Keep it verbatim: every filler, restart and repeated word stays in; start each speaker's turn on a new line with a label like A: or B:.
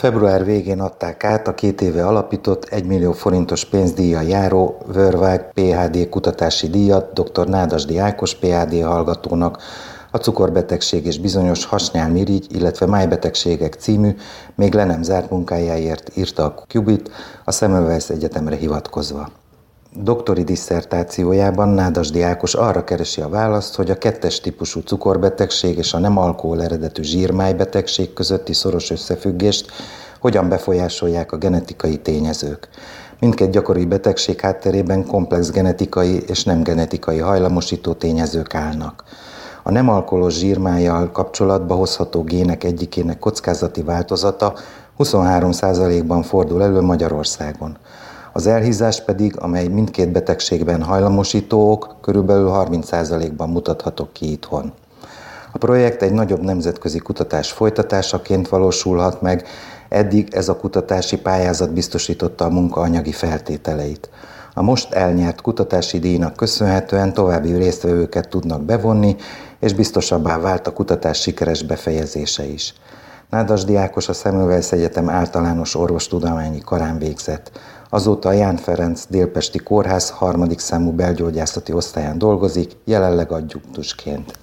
A: Február végén adták át a két éve alapított egy millió forintos pénzdíjjal járó Worldwide pé há dé kutatási díjat dr. Nádasdy Ákos pé há dé hallgatónak a Cukorbetegség és bizonyos hasnyálmirigy, illetve májbetegségek című, még le nem zárt munkájáért, írta a Qubit a Semmelweis Egyetemre hivatkozva. Doktori disszertációjában Nádasdy Ákos arra keresi a választ, hogy a kettes típusú cukorbetegség és a nem alkohol eredetű zsírmájbetegség közötti szoros összefüggést hogyan befolyásolják a genetikai tényezők. Mindkét gyakori betegség hátterében komplex genetikai és nem genetikai hajlamosító tényezők állnak. A nem alkoholos zsírmájjal kapcsolatba hozható gének egyikének kockázati változata huszonhárom százalékban fordul elő Magyarországon. Az elhízás pedig, amely mindkét betegségben hajlamosító ok, körülbelül harminc százalékban mutatható ki itthon. A projekt egy nagyobb nemzetközi kutatás folytatásaként valósulhat meg, eddig ez a kutatási pályázat biztosította a munka anyagi feltételeit. A most elnyert kutatási díjnak köszönhetően további résztvevőket tudnak bevonni, és biztosabbá vált a kutatás sikeres befejezése is. Nádasdy Ákos a Semmelweis Egyetem általános orvostudományi karán végzett. Azóta a Ján Ferenc Délpesti Kórház harmadik számú belgyógyászati osztályán dolgozik, jelenleg adjunktusként.